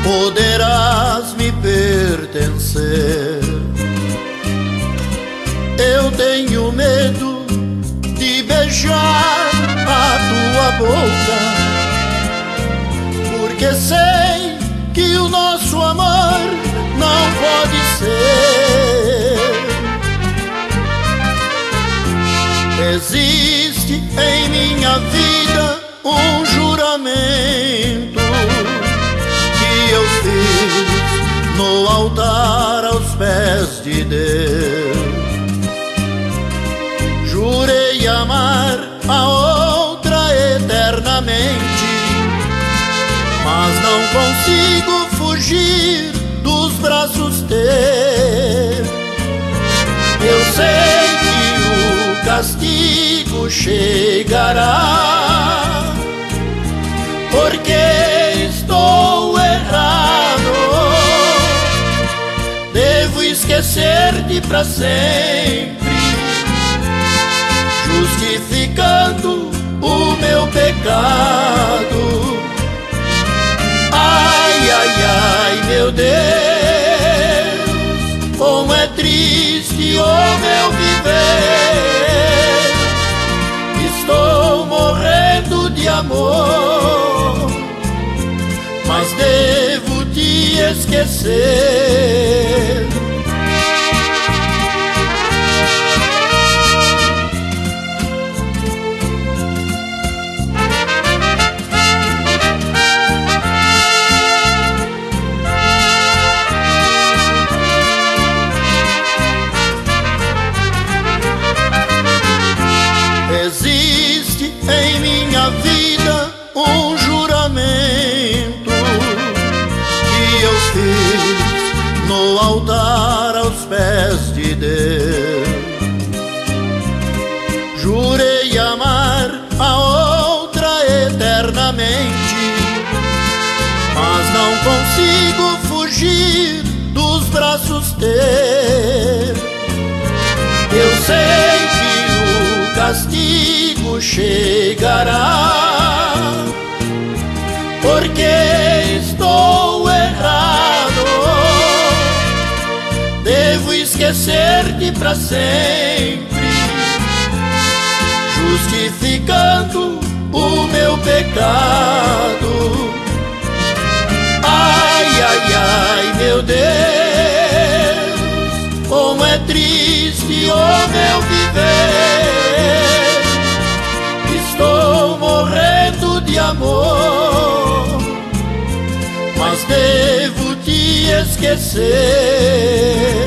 poderás me pertencer. Eu tenho medo de beijar a tua boca, porque sei que o nosso amor não pode ser. Existe em minha vida um juramento que eu fiz no altar aos pés de Deus. Jurei amar a outra eternamente, mas não consigo fugir dos braços teus. Eu sei que o castigo chegará, porque estou errado. Devo esquecer-te pra sempre, justificando o meu pecado. Ai, ai, ai, meu Deus, como é triste o meu viver. Estou morrendo de amor, mas devo te esquecer. Existe em minha vida um juramento que eu fiz no altar aos pés de Deus. Jurei amar a outra eternamente, mas não consigo fugir dos braços teus. Eu sei que o castigo chegará, porque estou errado. Devo esquecer-te pra sempre, justificando o meu pecado. Ai, ai, ai, meu Deus, como é triste o meu viver. Estou morrendo de amor, mas devo te esquecer.